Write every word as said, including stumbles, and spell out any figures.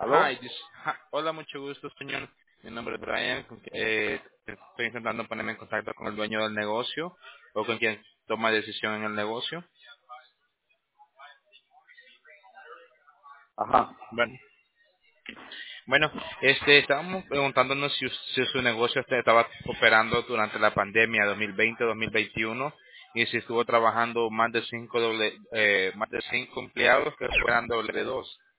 Hi, ¿Aló? this- hi- hola, mucho gusto, señor. Mi nombre es Brian. con que- eh, estoy intentando ponerme en contacto con el dueño del negocio o con quien toma decisión en el negocio. Ajá. Bueno, bueno, este, estábamos preguntándonos si, us- si su negocio este estaba operando durante la pandemia dos mil veinte-dos mil veintiuno y si estuvo trabajando más de cinco doble, eh, más de cinco empleados que fueran doble dos.